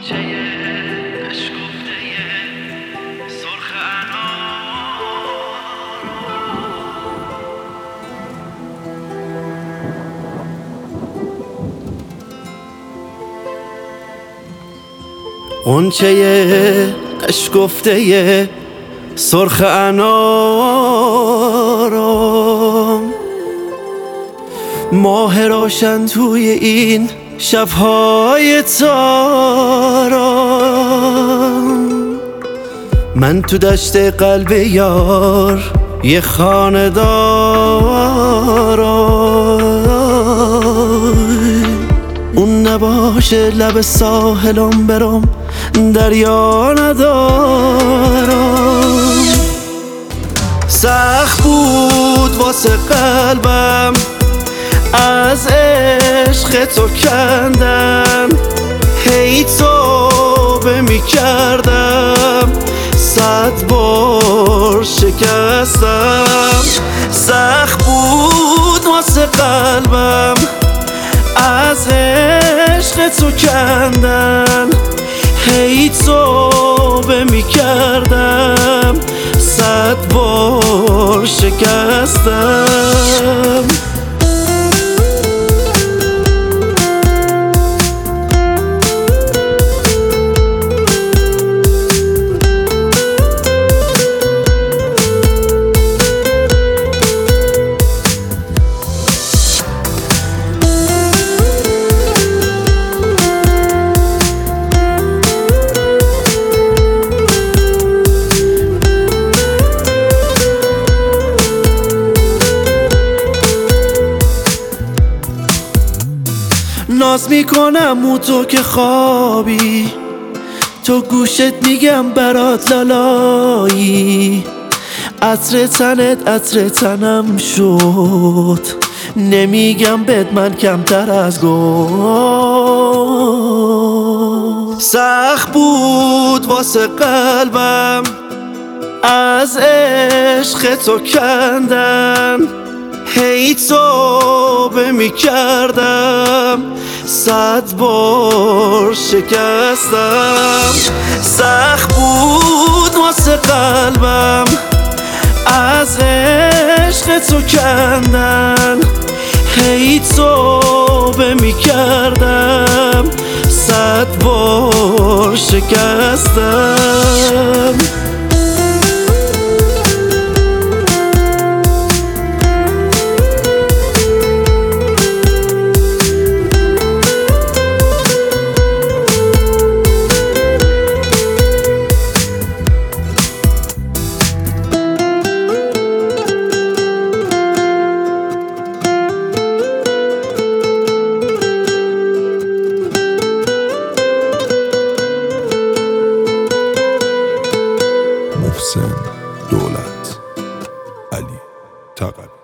غنچه اشکفته سرخ انارم، ماه روشن توی این شب‌های تارم. من تو دشت قلب یار یه خانه دارم، اون نباشه لب ساحلم برم دریا ندارم. سخت بود واسه قلبم از عشق تو کندن، هی توبه میکردم 100 بار شکستم. سخت بود واسه قلبم از عشق تو کندن، هی توبه میکردم 100 بار شکستم. ناز میکنم او تو که خوابی، تو گوشت میگم برات لالایی. عطر تنت عطر تنم شد، نمیگم بد من کمتر از گفت. سخت بود واسه قلبم از عشق تو کندن، هی توبه میکردم 100 بار شکستم. سخت بود واسه قلبم از عشق تو کندن، هی توبه میکردم 100 بار شکستم. محسن دولت علی تقوی.